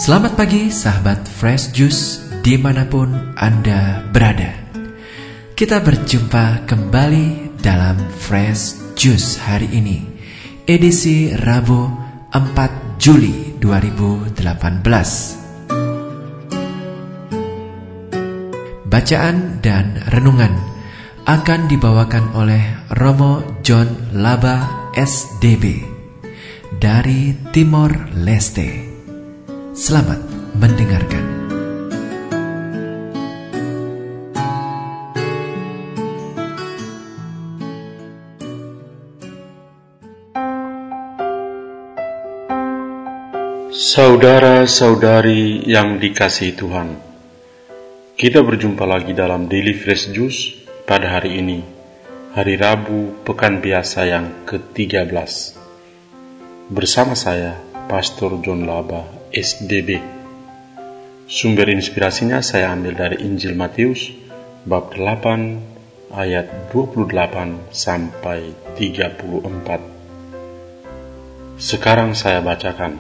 Selamat pagi sahabat Fresh Juice dimanapun Anda berada. Kita berjumpa kembali dalam Fresh Juice hari ini, edisi Rabu 4 Juli 2018. Bacaan dan renungan akan dibawakan oleh Romo John Laba SDB dari Timor Leste. Selamat mendengarkan. Saudara-saudari yang dikasihi Tuhan, kita berjumpa lagi dalam Daily Fresh Juice pada hari ini, hari Rabu Pekan Biasa yang ke-13. Bersama saya, Pastor John Laba SDB. Sumber inspirasinya saya ambil dari Injil Matius bab 8 ayat 28 sampai 34. Sekarang saya bacakan.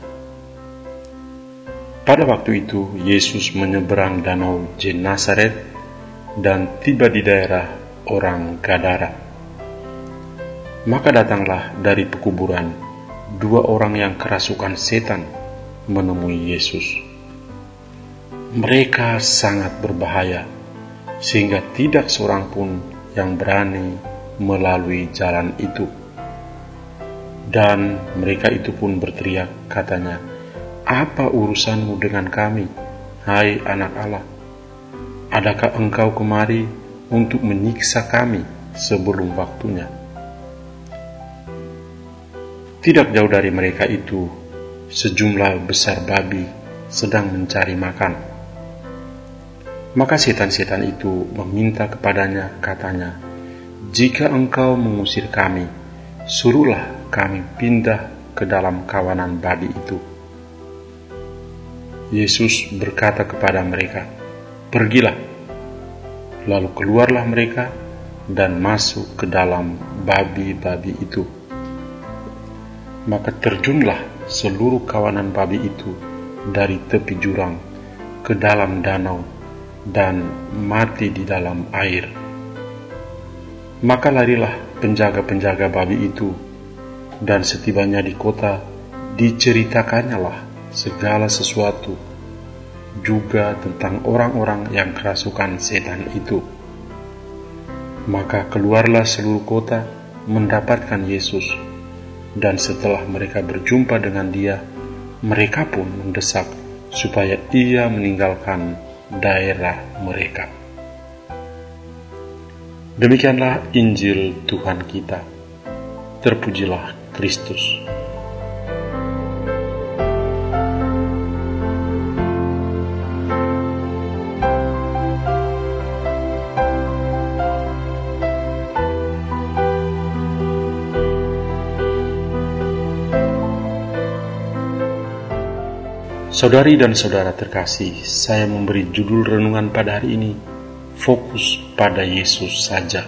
Pada waktu itu Yesus menyeberang danau Genesaret dan tiba di daerah orang Gadara. Maka datanglah dari pekuburan 2 orang yang kerasukan setan menemui Yesus. Mereka sangat berbahaya, sehingga tidak seorang pun yang berani melalui jalan itu. Dan mereka itu pun berteriak, katanya, "Apa urusanmu dengan kami, hai anak Allah? Adakah engkau kemari untuk menyiksa kami sebelum waktunya?" Tidak jauh dari mereka itu, sejumlah besar babi sedang mencari makan. Maka setan-setan itu meminta kepadanya, katanya, "Jika engkau mengusir kami, suruhlah kami pindah ke dalam kawanan babi itu." Yesus berkata kepada mereka, "Pergilah." Lalu keluarlah mereka dan masuk ke dalam babi-babi itu. Maka terjunlah seluruh kawanan babi itu dari tepi jurang ke dalam danau dan mati di dalam air. Maka larilah penjaga-penjaga babi itu, dan setibanya di kota diceritakannya segala sesuatu juga tentang orang-orang yang kerasukan setan itu. Maka keluarlah seluruh kota mendapatkan Yesus. Dan setelah mereka berjumpa dengan dia, mereka pun mendesak supaya ia meninggalkan daerah mereka. Demikianlah Injil Tuhan kita. Terpujilah Kristus. Saudari dan saudara terkasih, saya memberi judul renungan pada hari ini, fokus pada Yesus saja.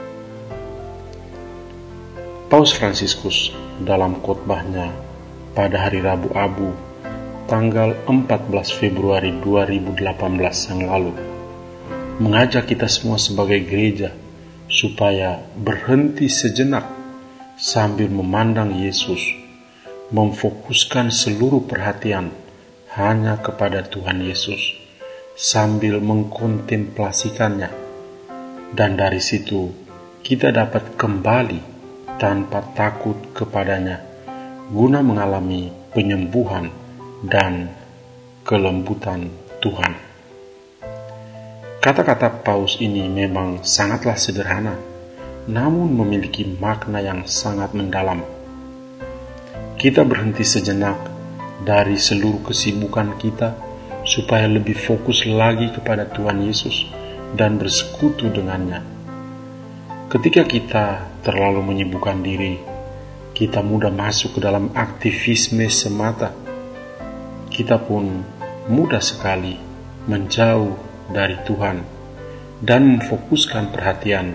Paus Fransiskus dalam khotbahnya pada hari Rabu Abu, tanggal 14 Februari 2018 yang lalu, mengajak kita semua sebagai gereja supaya berhenti sejenak sambil memandang Yesus, memfokuskan seluruh perhatian hanya kepada Tuhan Yesus sambil mengkontemplasikannya, dan dari situ kita dapat kembali tanpa takut kepadanya guna mengalami penyembuhan dan kelembutan Tuhan. Kata-kata Paus ini memang sangatlah sederhana, namun memiliki makna yang sangat mendalam. Kita berhenti sejenak dari seluruh kesibukan kita supaya lebih fokus lagi kepada Tuhan Yesus dan bersekutu dengannya. Ketika kita terlalu menyibukkan diri, kita mudah masuk ke dalam aktivisme semata. Kita pun mudah sekali menjauh dari Tuhan dan memfokuskan perhatian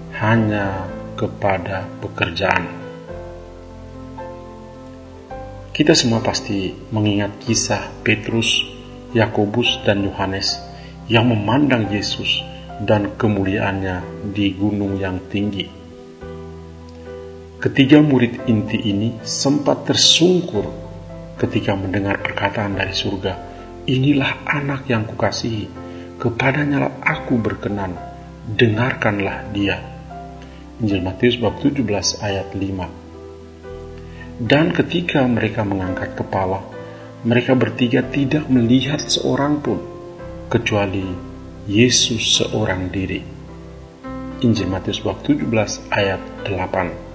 hanya kepada pekerjaan. Kita semua pasti mengingat kisah Petrus, Yakobus, dan Yohanes yang memandang Yesus dan kemuliaannya di gunung yang tinggi. Ketiga murid inti ini sempat tersungkur ketika mendengar perkataan dari surga, "Inilah anak yang kukasihi, kepadanyalah aku berkenan, dengarkanlah dia." Injil Matius bab 17 ayat 5. Dan ketika mereka mengangkat kepala, mereka bertiga tidak melihat seorang pun, kecuali Yesus seorang diri. Injil Matius bab 17 ayat 8.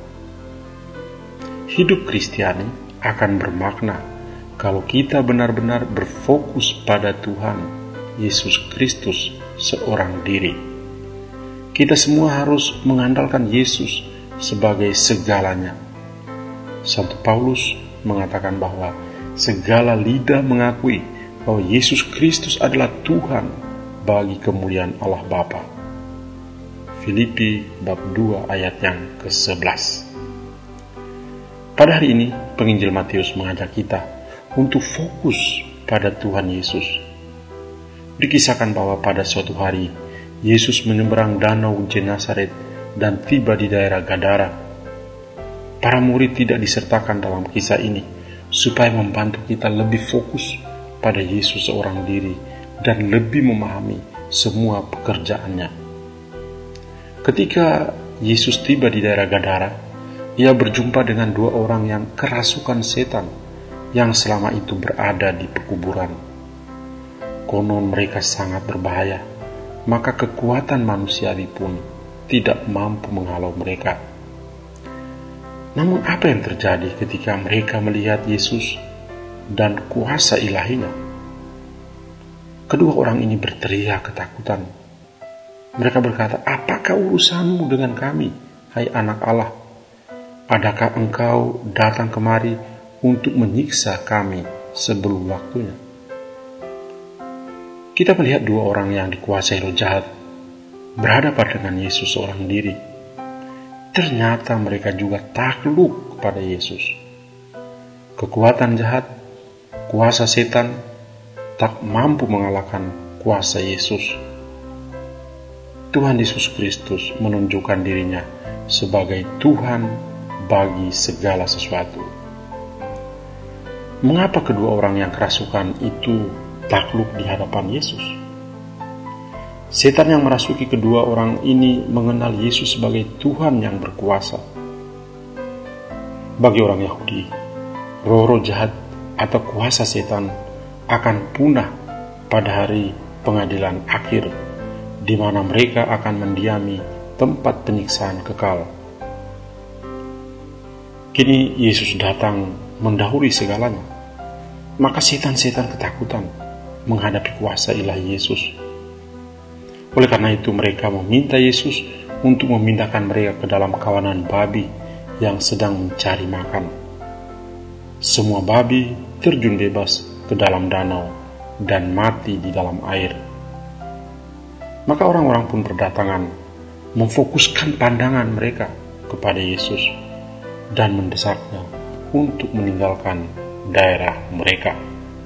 Hidup Kristiani akan bermakna kalau kita benar-benar berfokus pada Tuhan Yesus Kristus seorang diri. Kita semua harus mengandalkan Yesus sebagai segalanya. Santo Paulus mengatakan bahwa segala lidah mengakui bahwa Yesus Kristus adalah Tuhan bagi kemuliaan Allah Bapa. Filipi bab 2 ayat yang ke-11. Pada hari ini, penginjil Matius mengajak kita untuk fokus pada Tuhan Yesus. Dikisahkan bahwa pada suatu hari, Yesus menyeberang danau Genesaret dan tiba di daerah Gadara. Para murid tidak disertakan dalam kisah ini, supaya membantu kita lebih fokus pada Yesus seorang diri dan lebih memahami semua pekerjaannya. Ketika Yesus tiba di daerah Gadara, Ia berjumpa dengan dua orang yang kerasukan setan yang selama itu berada di pekuburan. Konon mereka sangat berbahaya, maka kekuatan manusiawi pun tidak mampu menghalau mereka. Namun apa yang terjadi ketika mereka melihat Yesus dan kuasa ilahinya? Kedua orang ini berteriak ketakutan. Mereka berkata, "Apakah urusanmu dengan kami, hai anak Allah? Adakah engkau datang kemari untuk menyiksa kami sebelum waktunya?" Kita melihat dua orang yang dikuasai roh jahat berhadapan dengan Yesus seorang diri. Ternyata mereka juga takluk kepada Yesus. Kekuatan jahat, kuasa setan tak mampu mengalahkan kuasa Yesus. Tuhan Yesus Kristus menunjukkan dirinya sebagai Tuhan bagi segala sesuatu. Mengapa kedua orang yang kerasukan itu takluk di hadapan Yesus? Setan yang merasuki kedua orang ini mengenal Yesus sebagai Tuhan yang berkuasa. Bagi orang Yahudi, roh-roh jahat atau kuasa setan akan punah pada hari pengadilan akhir, di mana mereka akan mendiami tempat penyiksaan kekal. Kini Yesus datang mendahului segalanya. Maka setan-setan ketakutan menghadapi kuasa ilahi Yesus. Oleh karena itu mereka meminta Yesus untuk memindahkan mereka ke dalam kawanan babi yang sedang mencari makan. Semua babi terjun bebas ke dalam danau dan mati di dalam air. Maka orang-orang pun berdatangan memfokuskan pandangan mereka kepada Yesus dan mendesaknya untuk meninggalkan daerah mereka.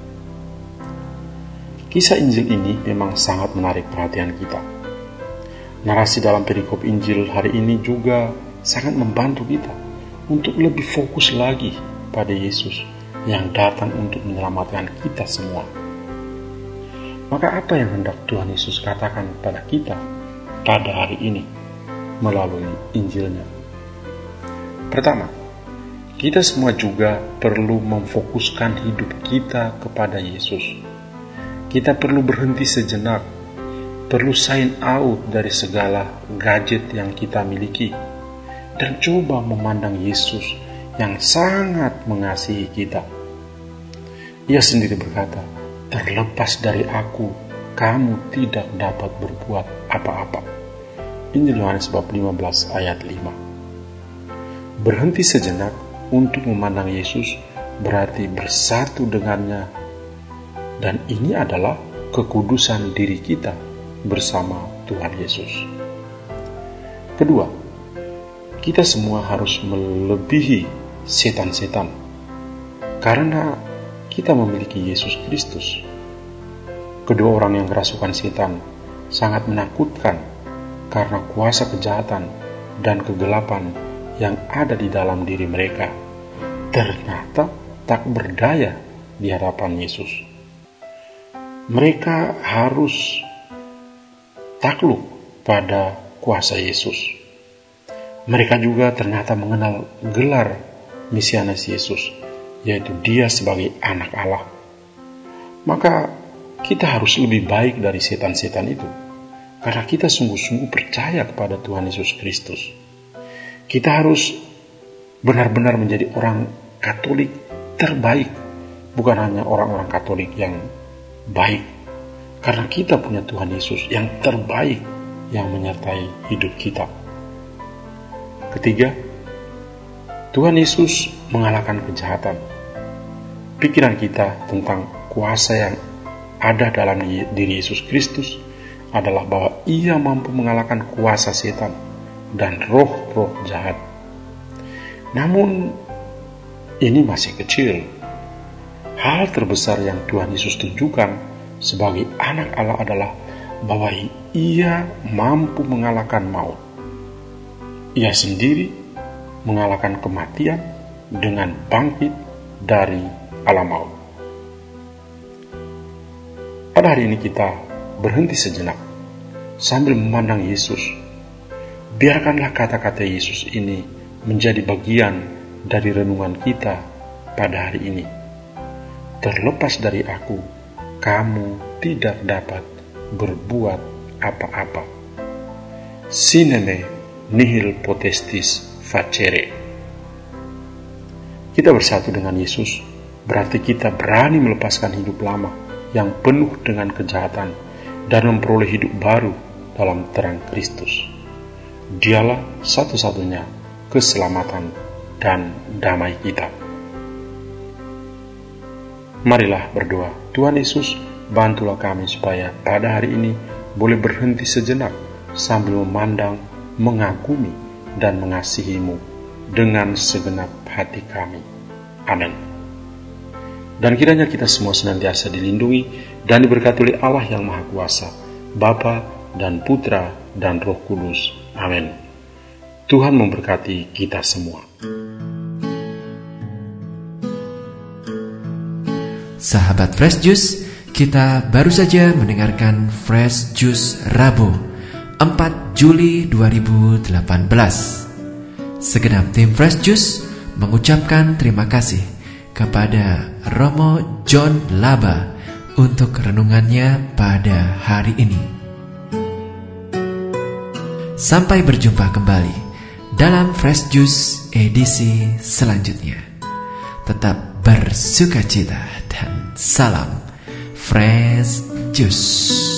Kisah Injil ini memang sangat menarik perhatian kita. Narasi dalam perikop Injil hari ini juga sangat membantu kita untuk lebih fokus lagi pada Yesus yang datang untuk menyelamatkan kita semua. Maka apa yang hendak Tuhan Yesus katakan pada kita pada hari ini melalui Injilnya? Pertama, kita semua juga perlu memfokuskan hidup kita kepada Yesus. Kita perlu berhenti sejenak, perlu sign out dari segala gadget yang kita miliki, dan coba memandang Yesus yang sangat mengasihi kita. Ia sendiri berkata, "Terlepas dari aku, kamu tidak dapat berbuat apa-apa." Injil Yohanes bab 15 ayat 5. Berhenti sejenak untuk memandang Yesus berarti bersatu dengannya, dan ini adalah kekudusan diri kita bersama Tuhan Yesus. Kedua, kita semua harus melebihi setan-setan. Karena kita memiliki Yesus Kristus. Kedua orang yang kerasukan setan sangat menakutkan karena kuasa kejahatan dan kegelapan yang ada di dalam diri mereka ternyata tak berdaya di hadapan Yesus. Mereka harus takluk pada kuasa Yesus. Mereka juga ternyata mengenal gelar Mesianis Yesus, yaitu Dia sebagai anak Allah. Maka kita harus lebih baik dari setan-setan itu, karena kita sungguh-sungguh percaya kepada Tuhan Yesus Kristus. Kita harus benar-benar menjadi orang Katolik terbaik, bukan hanya orang-orang Katolik yang baik, karena kita punya Tuhan Yesus yang terbaik yang menyertai hidup kita. Ketiga, Tuhan Yesus mengalahkan kejahatan. Pikiran kita tentang kuasa yang ada dalam diri Yesus Kristus adalah bahwa Ia mampu mengalahkan kuasa setan dan roh-roh jahat. Namun, ini masih kecil. Hal terbesar yang Tuhan Yesus tunjukkan sebagai anak Allah adalah bahwa Ia mampu mengalahkan maut. Ia sendiri mengalahkan kematian dengan bangkit dari alam maut. Pada hari ini kita berhenti sejenak sambil memandang Yesus. Biarkanlah kata-kata Yesus ini menjadi bagian dari renungan kita pada hari ini. Terlepas dari aku, kamu tidak dapat berbuat apa-apa. Sine me nihil potestis facere. Kita bersatu dengan Yesus berarti kita berani melepaskan hidup lama yang penuh dengan kejahatan dan memperoleh hidup baru dalam terang Kristus. Dialah satu-satunya keselamatan dan damai kita. Marilah berdoa. Tuhan Yesus, bantulah kami supaya pada hari ini boleh berhenti sejenak sambil memandang, mengagumi, dan mengasihi-Mu dengan segenap hati kami. Amin. Dan kiranya kita semua senantiasa dilindungi dan diberkati oleh Allah yang Maha Kuasa, Bapa dan Putra dan Roh Kudus. Amin. Tuhan memberkati kita semua. Sahabat Fresh Juice, kita baru saja mendengarkan Fresh Juice Rabu 4 Juli 2018. Segenap tim Fresh Juice mengucapkan terima kasih kepada Romo John Laba untuk renungannya pada hari ini. Sampai berjumpa kembali dalam Fresh Juice edisi selanjutnya. Tetap bersukacita dan salam Fresh Juice.